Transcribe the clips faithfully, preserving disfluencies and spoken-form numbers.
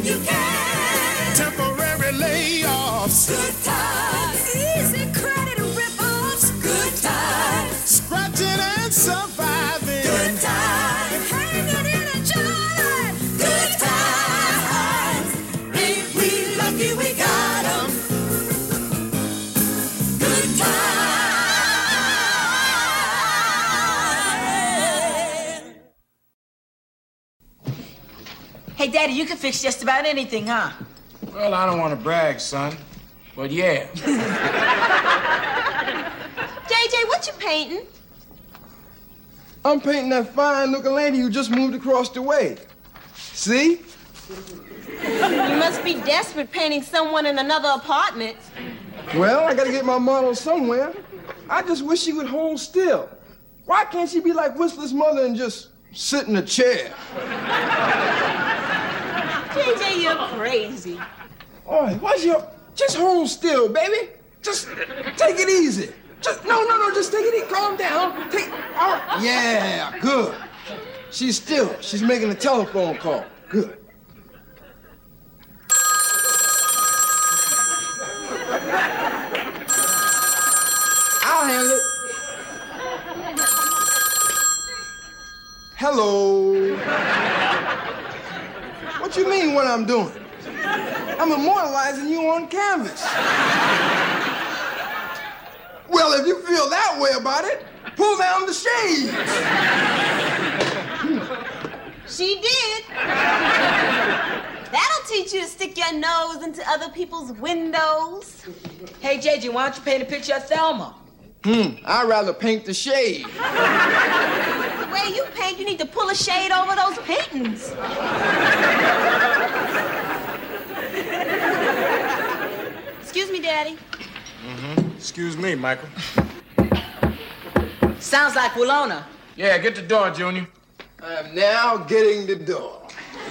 you can. Temporary layoffs. Good times. Easy credit rip-offs. Good times. Scratching and surviving. Good times. Hanging in a job. Good times. Ain't we lucky we got 'em? Good times. Hey, Daddy, you can fix just about anything, huh? Well, I don't want to brag, son, but yeah. J J, what you painting? I'm painting that fine-looking lady who just moved across the way. See? You must be desperate painting someone in another apartment. Well, I gotta get my model somewhere. I just wish she would hold still. Why can't she be like Whistler's mother and just sit in a chair? J J, you're crazy. All right, what's your... Just hold still, baby. Just take it easy. Just, no, no, no, just take it easy. Calm down. Take... All right. Yeah, good. She's still. She's making a telephone call. Good. I'll handle it. Hello. What you mean what I'm doing? I'm immortalizing you on canvas. Well, if you feel that way about it, pull down the shades. She did. That'll teach you to stick your nose into other people's windows. Hey, J J, why don't you paint a picture of Thelma? Hmm, I'd rather paint the shade. The way you paint, you need to pull a shade over those paintings. Excuse me, Daddy. Mm-hmm. Excuse me, Michael. Sounds like Willona. Yeah, get the door, Junior. I am now getting the door.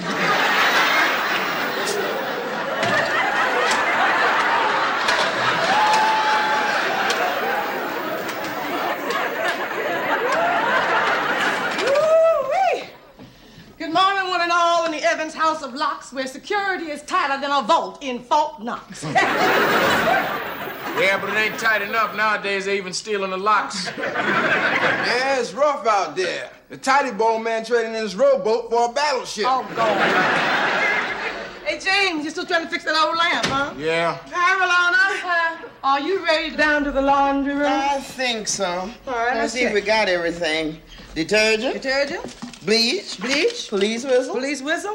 Good morning, one and all, in the Evans House of Locks, where security is tighter than a vault in Fort Knox. Yeah, but it ain't tight enough nowadays. They even stealing the locks. Yeah, it's rough out there. The tidy bone man trading in his rowboat for a battleship. Oh, God. Hey, James, you still trying to fix that old lamp, huh? Yeah. Carolina, are you ready down to the laundry room? I think so. All right, let's let's see if check. we got everything. Detergent, Detergent, bleach, bleach, police whistle. police whistle.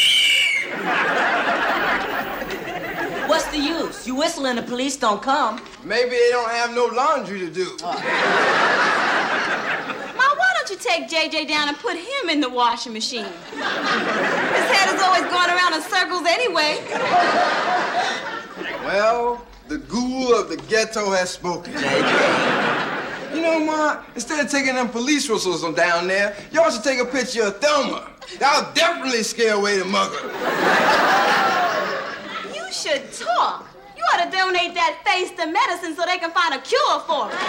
What's the use? You whistle and the police don't come. Maybe they don't have no laundry to do. Ma, why don't you take J J down and put him in the washing machine? His head is always going around in circles anyway. Well, the ghoul of the ghetto has spoken. You know, Ma, instead of taking them police whistles on down there, y'all should take a picture of Thelma. That'll definitely scare away the mugger. You should talk. You ought to donate that face to medicine so they can find a cure for it.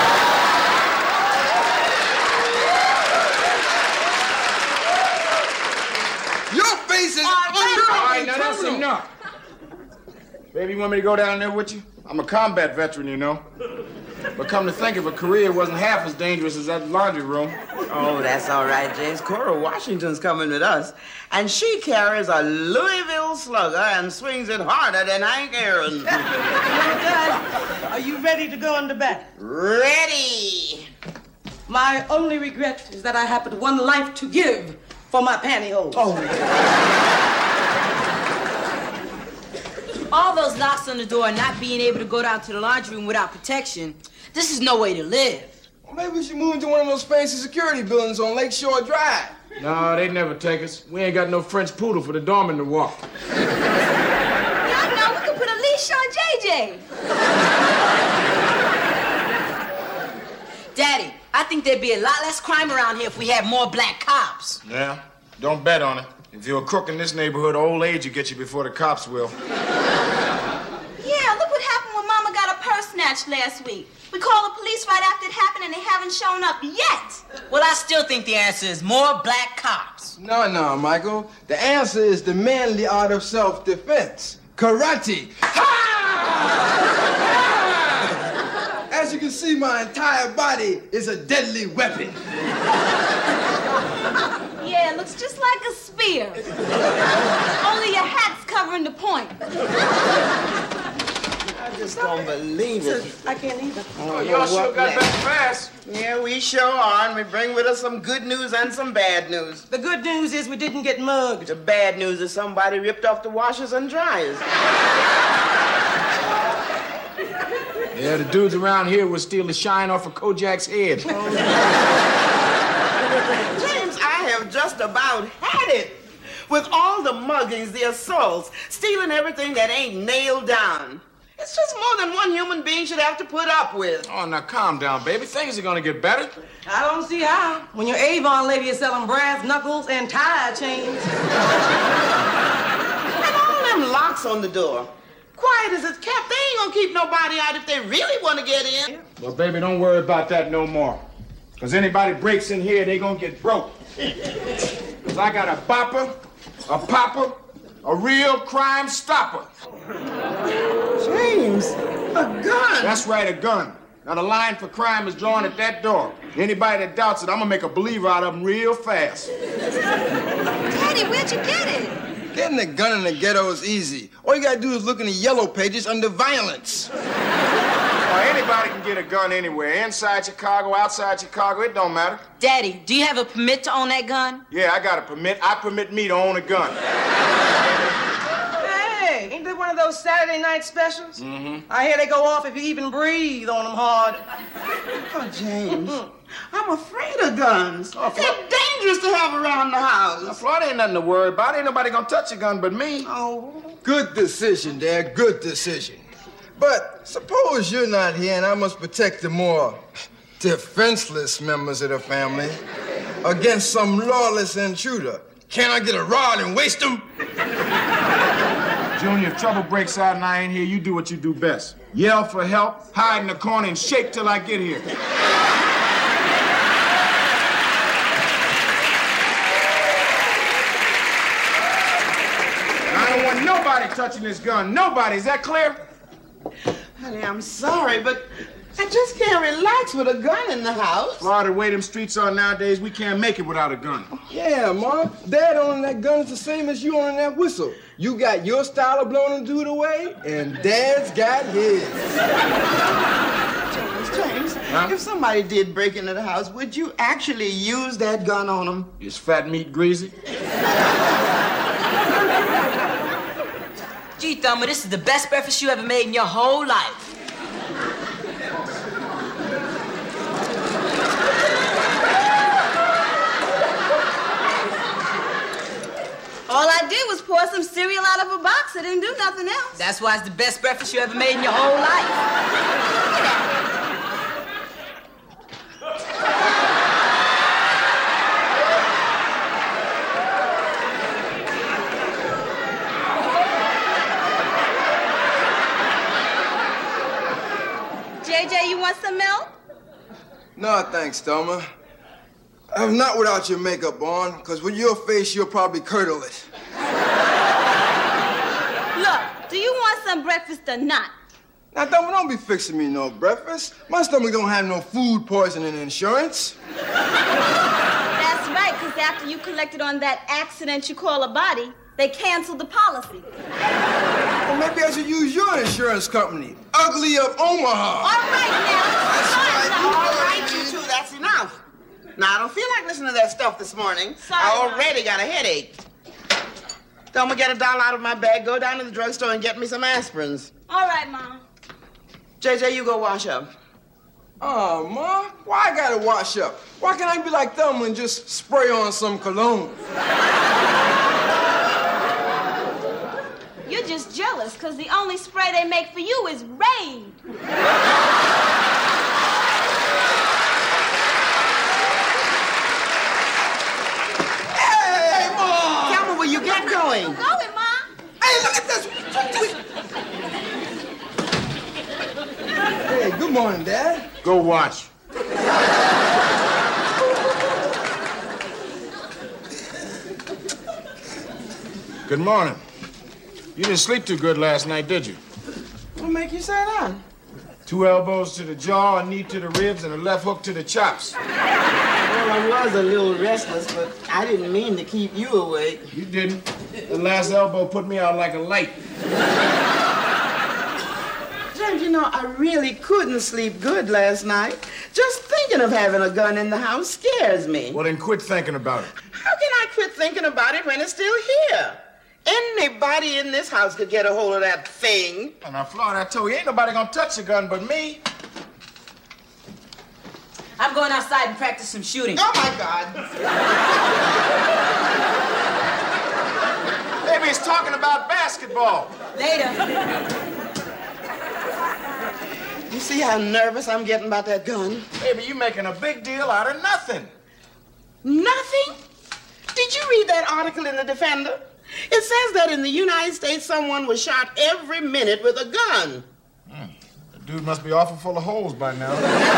Your face is All right, under... All right, now that's enough. Baby, you want me to go down there with you? I'm a combat veteran, you know. But come to think of it, Korea wasn't half as dangerous as that laundry room. Oh, that's all right, James. Cora Washington's coming with us. And she carries a Louisville slugger and swings it harder than Hank Aaron. Dad, are you ready to go into battle? Ready! My only regret is that I have but one life to give for my pantyhose. Oh, All those knocks on the door and not being able to go down to the laundry room without protection, this is no way to live. Well, maybe we should move into one of those fancy security buildings on Lakeshore Drive. No, they'd never take us. We ain't got no French poodle for the doorman to walk. Yeah, I know. We could put a leash on J J. Daddy, I think there'd be a lot less crime around here if we had more black cops. Yeah? Don't bet on it. If you're a crook in this neighborhood, old age will get you before the cops will. Yeah, look what happened when Mama got a purse snatched. match last week. We called the police right after it happened, and they haven't shown up yet. Well, I still think the answer is more black cops. No, no, Michael. The answer is the manly art of self-defense. Karate. Ha! As you can see, my entire body is a deadly weapon. Yeah, it looks just like a spear. Only your hat's covering the point. I just don't believe it. I can't either. Oh, y'all sure got back fast. Yeah, we sure are, and we bring with us some good news and some bad news. The good news is we didn't get mugged. The bad news is somebody ripped off the washers and dryers. Yeah, the dudes around here would steal the shine off of Kojak's head. James, I have just about had it. With all the muggings, the assaults, stealing everything that ain't nailed down. It's just more than one human being should have to put up with. Oh, now calm down, baby. Things are gonna get better. I don't see how. When your Avon lady is selling brass knuckles and tire chains. And all them locks on the door. Quiet as it's kept, they ain't gonna keep nobody out if they really want to get in. Well, baby, don't worry about that no more. Because anybody breaks in here, they gonna get broke. Because I got a bopper, a popper, a real crime stopper. James, a gun. That's right, a gun. Now, the line for crime is drawn at that door. Anybody that doubts it, I'm gonna make a believer out of them real fast. Daddy, where'd you get it? Getting a gun in the ghetto is easy. All you gotta do is look in the yellow pages under violence. Well, anybody can get a gun anywhere. Inside Chicago, outside Chicago, it don't matter. Daddy, do you have a permit to own that gun? Yeah, I got a permit. I permit me to own a gun. Hey, ain't that one of those Saturday night specials? Mm-hmm. I hear they go off if you even breathe on them hard. Oh, James, I'm afraid of guns. Oh, Flo- They're dangerous to have around the Now, house. Florida ain't nothing to worry about. Ain't nobody gonna touch a gun but me. Oh, Good decision, Dad. Good decision. But suppose you're not here and I must protect the more defenseless members of the family against some lawless intruder. Can't I get a rod and waste them? Junior, if trouble breaks out and I ain't here, you do what you do best. Yell for help, hide in the corner, and shake till I get here. I don't want nobody touching this gun. Nobody. Is that clear? honey, I'm sorry, but I just can't relax with a gun in the house. Florida, the way them streets are nowadays, we can't make it without a gun. Yeah, Ma. Dad owning that gun is the same as you owning that whistle. You got your style of blowing a dude away, and Dad's got his. James, James, Huh? if somebody did break into the house, would you actually use that gun on them? Is fat meat greasy? Gee, Thumber, this is the best breakfast you ever made in your whole life. All I did was pour some cereal out of a box. I didn't do nothing else. That's why it's the best breakfast you ever made in your whole life. J J, you want some milk? No, thanks, Thelma. I'm not without your makeup on, because with your face, you'll probably curdle it. Look, do you want some breakfast or not? Now, Thelma, don't be fixing me no breakfast. My stomach don't have no food poisoning insurance. That's right, because after you collected on that accident you call a body, they canceled the policy. Well, maybe I should use your insurance company, Ugly of Omaha. All right, now. All right, you two, that's enough. Now, I don't feel like listening to that stuff this morning. Sorry, I Mom. already got a headache. Thelma, get a dollar out of my bag, go down to the drugstore and get me some aspirins. All right, Mom. J J, you go wash up. Oh, Ma, why I gotta wash up? Why can't I be like Thelma and just spray on some cologne? You're just jealous because the only spray they make for you is Rain. Hey, Ma! Thelma, will you get going? Go it, Mom. Hey, look at this! Hey, morning, Dad. Go watch. Good morning. You didn't sleep too good last night, did you? What make you say that? Two elbows to the jaw, a knee to the ribs, and a left hook to the chops. Well, I was a little restless, but I didn't mean to keep you awake. You didn't. The last elbow put me out like a light. James, you know, I really couldn't sleep good last night. Just thinking of having a gun in the house scares me. Well, then quit thinking about it. How can I quit thinking about it when it's still here? Anybody in this house could get a hold of that thing. And now, Florida, I told you, ain't nobody gonna touch the gun but me. I'm going outside and practice some shooting. Oh, my God. Maybe he's talking about basketball. Later. You see how nervous I'm getting about that gun? Baby, you making a big deal out of nothing. Nothing? Did you read that article in the Defender? It says that in the United States, someone was shot every minute with a gun. Hmm. The dude must be awful full of holes by now.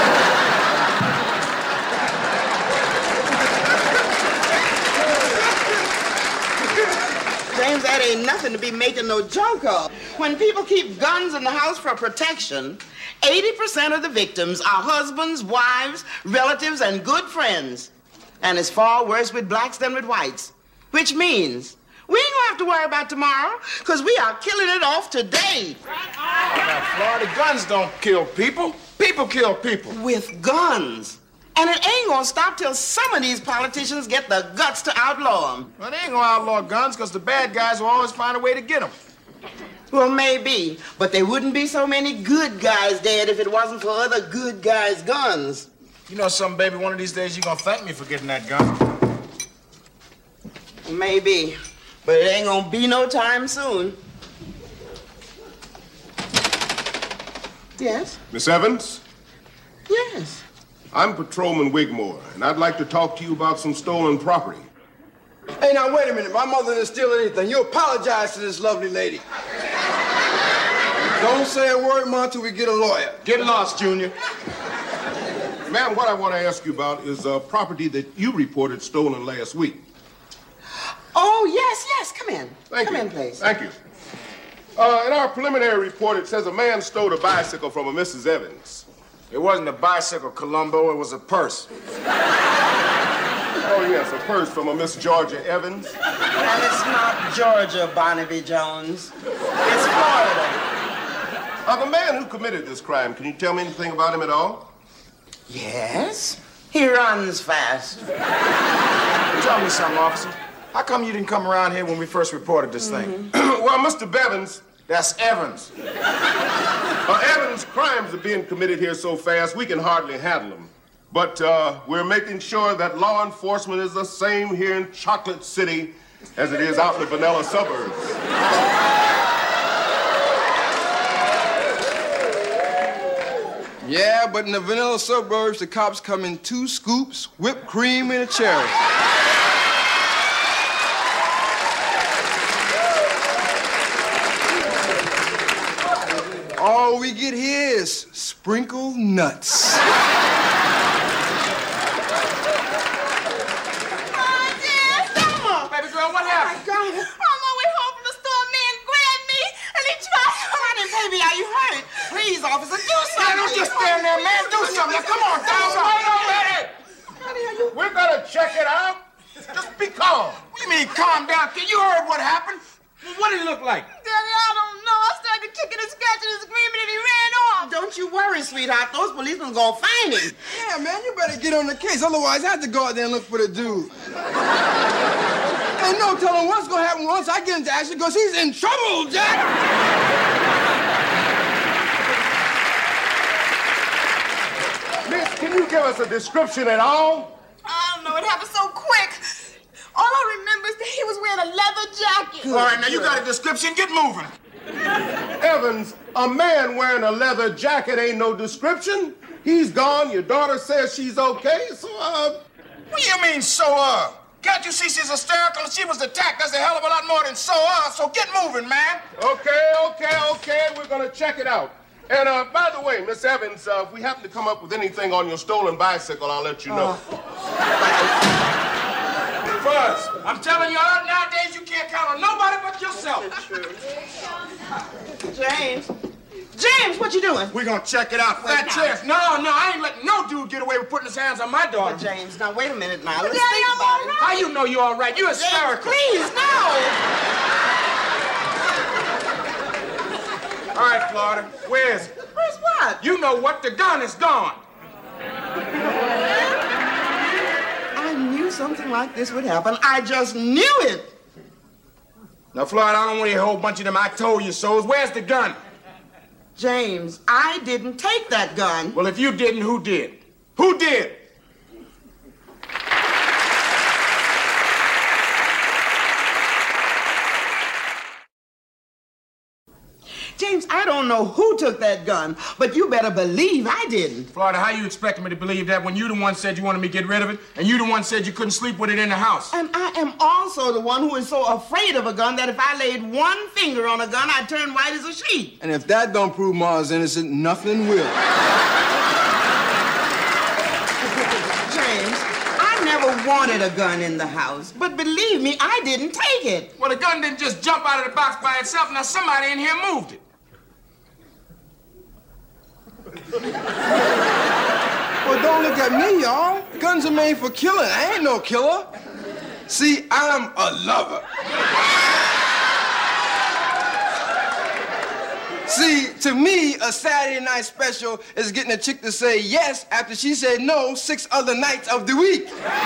James, that ain't nothing to be making no joke of. When people keep guns in the house for protection, eighty percent of the victims are husbands, wives, relatives, and good friends. And it's far worse with blacks than with whites. Which means we ain't gonna have to worry about tomorrow, because we are killing it off today. Now, Florida, guns don't kill people. People kill people. With guns. And it ain't gonna stop till some of these politicians get the guts to outlaw them. Well, they ain't gonna outlaw guns, because the bad guys will always find a way to get them. Well, maybe, but there wouldn't be so many good guys dead if it wasn't for other good guys' guns. You know something, baby? One of these days you're gonna thank me for getting that gun. Maybe, but it ain't gonna be no time soon. Yes? Miss Evans? Yes. I'm Patrolman Wigmore, and I'd like to talk to you about some stolen property. Hey, now, wait a minute. My mother didn't steal anything. You apologize to this lovely lady. Don't say a word more until we get a lawyer. Get lost, Junior. Ma'am, what I want to ask you about is a property that you reported stolen last week. Oh, yes, yes. Come in. Thank Come you. in, please. Thank you. Uh, in our preliminary report, it says a man stole a bicycle from a Missus Evans. It wasn't a bicycle, Columbo. It was a purse. Oh, yes, a purse from a Miss Georgia Evans. And it's not Georgia, Barnaby Jones. It's Florida. Uh, the man who committed this crime, can you tell me anything about him at all? Yes. He runs fast. Tell me something, officer. How come you didn't come around here when we first reported this thing? Well, Mister Bevins. That's Evans. Uh, Evans' crimes are being committed here so fast, we can hardly handle them. But uh, we're making sure that law enforcement is the same here in Chocolate City as it is out in the vanilla suburbs. Yeah, but in the vanilla suburbs, the cops come in two scoops, whipped cream, and a cherry. All we get here is sprinkled nuts. Oh, dear. Thelma. Baby girl, what happened? On my way home from the store, a man grabbed me and he tried to... Honey, baby, are you hurt? Please, officer, do Hey, something. don't just stand there, man. Do something. Now, come on, do something. Honey, are you... We're gonna check it out. Just be calm. What do you mean, calm down? You heard what happened. What did he look like? Daddy, I don't know. I started kicking and scratching and screaming and he ran off. Don't you worry, sweetheart. Those policemen gonna find him. Yeah, man, you better get on the case. Otherwise, I have to go out there and look for the dude. Ain't no telling what's gonna happen once I get into action, because he's in trouble, Jack! Miss, can you give us a description at all? I don't know. It happened so quick. All I remember is that he was wearing a leather jacket. All right, now you got a description. Get moving. Evans, a man wearing a leather jacket ain't no description. He's gone. Your daughter says she's okay, so, uh... What do you mean, so, uh? Can't you see she's hysterical? She was attacked. That's a hell of a lot more than so, uh. So get moving, man. Okay, okay, okay. We're gonna check it out. And, uh, by the way, Miss Evans, uh, if we happen to come up with anything on your stolen bicycle, I'll let you know. Fuzz, I'm telling you, nowadays you can't count on nobody but yourself. James. James, what you doing? We're gonna check it out. Wait, Fat now. chance. No, no, I ain't letting no dude get away with putting his hands on my daughter. But James, now wait a minute now. Let's Daddy, think I'm about all it. right. How you know you're all right? You hysterical. Please, no. All right, Florida, where is it? Where's what? You know what? The gun is gone. I knew something like this would happen. I just knew it. Now, Florida, I don't want to hear a whole bunch of them I told you so's. Where's the gun? James, I didn't take that gun. Well, if you didn't, who did? Who did? James, I don't know who took that gun, but you better believe I didn't. Florida, how you expecting me to believe that when you the one said you wanted me to get rid of it, and you the one said you couldn't sleep with it in the house? And I am also the one who is so afraid of a gun that if I laid one finger on a gun, I'd turn white as a sheet. And if that don't prove Ma's innocent, nothing will. James, I never wanted a gun in the house, but believe me, I didn't take it. Well, the gun didn't just jump out of the box by itself. Now, somebody in here moved it. Well, don't look at me, y'all. Guns are made for killing. I ain't no killer. See, I'm a lover. See, to me, a Saturday night special is getting a chick to say yes after she said no six other nights of the week.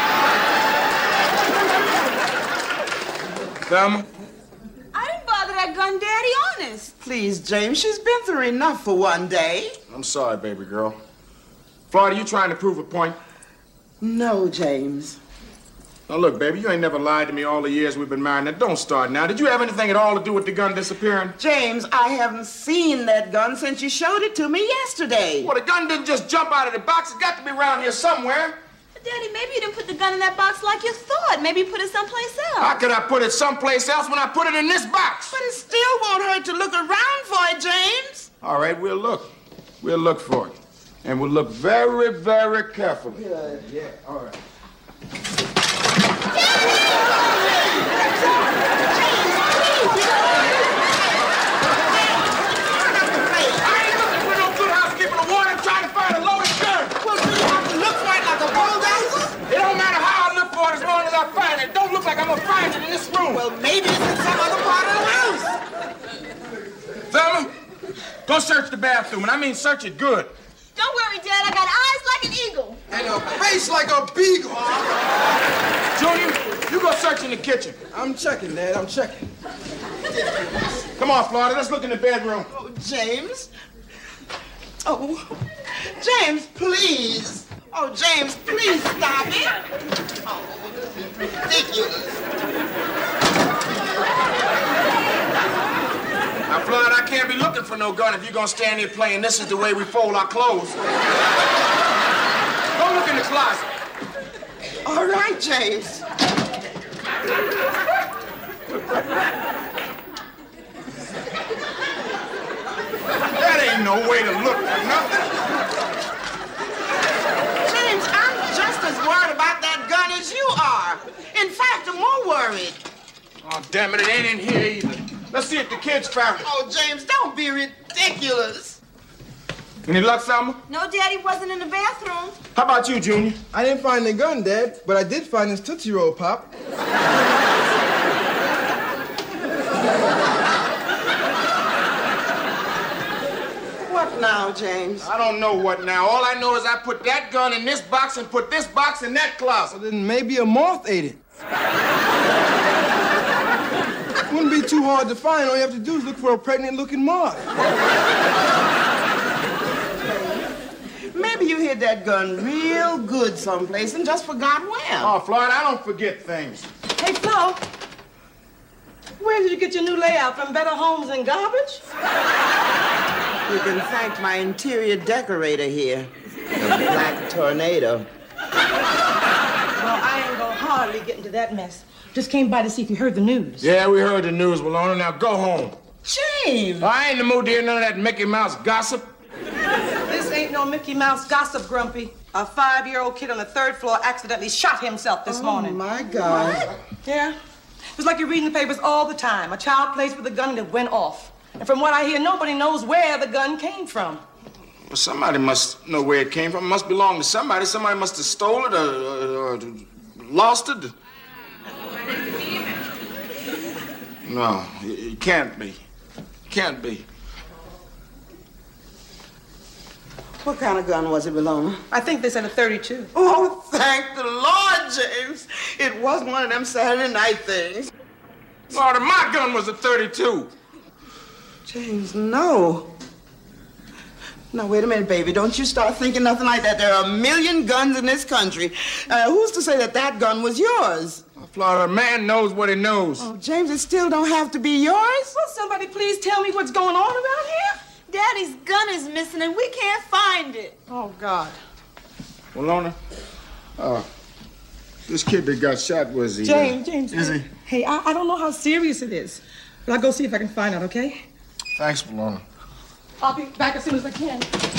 Thelma? I didn't bother that gun, Daddy, honest. Please, James, she's been through enough for one day. I'm sorry, baby girl. Florida, you trying to prove a point? No, James. Now, look, baby, you ain't never lied to me all the years we've been married. Now, don't start now. Did you have anything at all to do with the gun disappearing? James, I haven't seen that gun since you showed it to me yesterday. Well, the gun didn't just jump out of the box. It's got to be around here somewhere. But Daddy, maybe you didn't put the gun in that box like you thought. Maybe you put it someplace else. How could I put it someplace else when I put it in this box? But it still won't hurt to look around for it, James. All right, we'll look. We'll look for it. And we'll look very, very carefully. Good. Yeah, all right. Don't look like I'm gonna find it in this room. Well, maybe it's in some other part of the house. Thelma, go search the bathroom, and I mean search it good. Don't worry, Dad. I got eyes like an eagle. And a face like a beagle. Junior, you go search in the kitchen. I'm checking, Dad. I'm checking. Come on, Florida. Let's look in the bedroom. Oh, James. Oh, James, please. Oh, James, please stop it. Oh, ridiculous. Now, Florida, I can't be looking for no gun if you're gonna stand here playing This Is the Way We Fold Our Clothes. Go look in the closet. All right, James. That ain't no way to look for nothing. James, I'm just as worried about that gun as you are. In fact, I'm more worried. Oh, damn it, it ain't in here either. Let's see if the kids found it. Oh, James, don't be ridiculous. Any luck, Selma? No, Daddy wasn't in the bathroom. How about you, Junior? I didn't find the gun, Dad, but I did find his Tootsie Roll Pop. What now, James? I don't know what now. All I know is I put that gun in this box and put this box in that closet. Well, then maybe a moth ate it. Wouldn't be too hard to find. All you have to do is look for a pregnant-looking moth. Maybe you hid that gun real good someplace and just forgot where. Oh, Florida, I don't forget things. Hey, Flo, where did you get your new layout? From Better Homes and Garbage? You can thank my interior decorator here, the Black Tornado. Well, I ain't gonna hardly get into that mess. Just came by to see if you heard the news. Yeah, we heard the news, Walona. Now go home. James! I ain't in the mood to hear none of that Mickey Mouse gossip. on Mickey Mouse gossip, Grumpy. A five-year-old kid on the third floor accidentally shot himself this oh, morning. Oh, my God. What? Yeah. It was like you're reading the papers all the time. A child plays with a gun and it went off. And from what I hear, nobody knows where the gun came from. Well, somebody must know where it came from. It must belong to somebody. Somebody must have stole it or, or, or lost it. No, it can't be. It can't be. What kind of gun was it, Belona? I think they said a thirty-two. Oh, thank the Lord, James. It wasn't one of them Saturday night things. Lord, my gun was a thirty-two. James, no. Now, wait a minute, baby. Don't you start thinking nothing like that. There are a million guns in this country. Uh, who's to say that that gun was yours? Florida, a man knows what he knows. Oh, James, it still don't have to be yours? Will somebody please tell me what's going on around here? Daddy's gun is missing and we can't find it. Oh, God. Well, Lorna, uh, this kid that got shot was he? James, James. Is he? Hey, I, I don't know how serious it is. But I'll go see if I can find out, okay? Thanks, Lorna. I'll be back as soon as I can.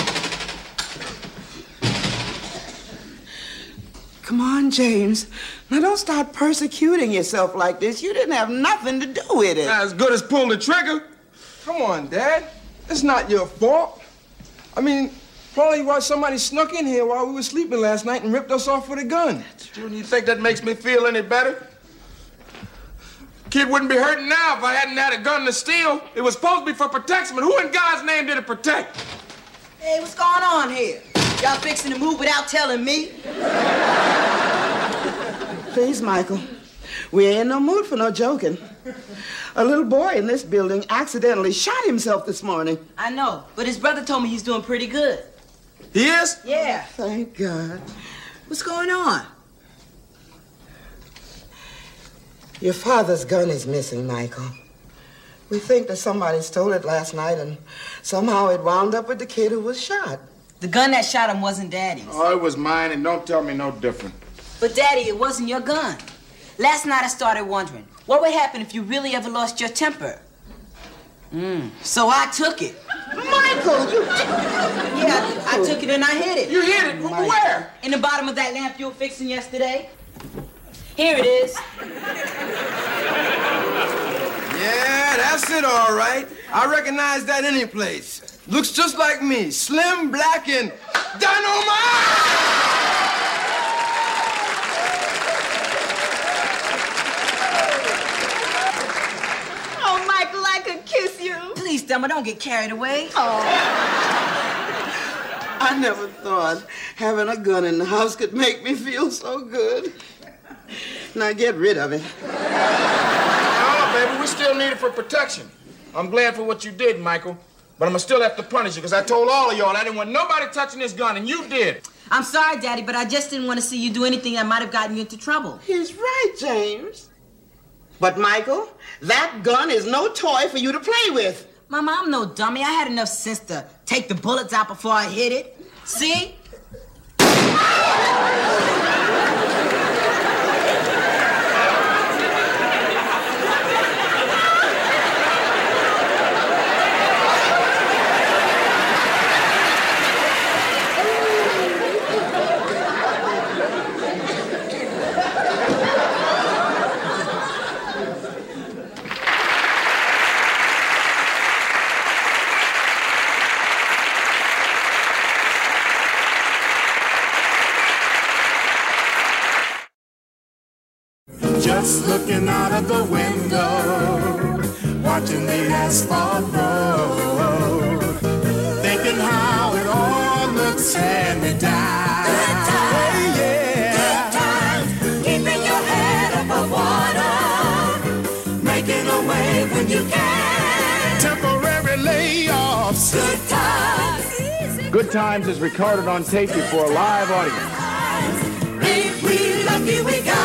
Come on, James. Now, don't start persecuting yourself like this. You didn't have nothing to do with it. Not as good as pull the trigger. Come on, Dad. It's not your fault. I mean, probably why somebody snuck in here while we were sleeping last night and ripped us off with a gun. Junior, you think that makes me feel any better? Kid wouldn't be hurting now if I hadn't had a gun to steal. It was supposed to be for protection, but who in God's name did it protect? Hey, what's going on here? Y'all fixing to move without telling me? Please, Michael. We ain't in no mood for no joking. A little boy in this building accidentally shot himself this morning. I know, but his brother told me he's doing pretty good. He is? Yeah. Thank God. What's going on? Your father's gun is missing, Michael. We think that somebody stole it last night and somehow it wound up with the kid who was shot. The gun that shot him wasn't Daddy's. Oh, it was mine, and don't tell me no different. But, Daddy, it wasn't your gun. Last night I started wondering, what would happen if you really ever lost your temper? Mm. So I took it. Michael, you... Yeah, I, I took it and I hid it. You hid it? Michael. Where? In the bottom of that lamp you were fixing yesterday. Here it is. Yeah, that's it, all right. I recognize that any place. Looks just like me, slim, black, and dynamite! Oh, Michael, I could kiss you. Please, Thelma, don't get carried away. Oh. I never thought having a gun in the house could make me feel so good. Now get rid of it. Oh, baby, we still need it for protection. I'm glad for what you did, Michael. But I'm gonna still have to punish you, because I told all of y'all I didn't want nobody touching this gun, and you did. I'm sorry, Daddy, but I just didn't want to see you do anything that might have gotten you into trouble. He's right, James. But, Michael, that gun is no toy for you to play with. Mama, I'm no dummy. I had enough sense to take the bullets out before I hit it. See? Just looking out of the window, watching the asphalt road, thinking how it all looks hand-me-down. Good times, yeah. good times, keeping your head above water, making a wave when you can. Temporary layoffs. Good times, Good Times is recorded on tape before a live audience. ain't we lucky we got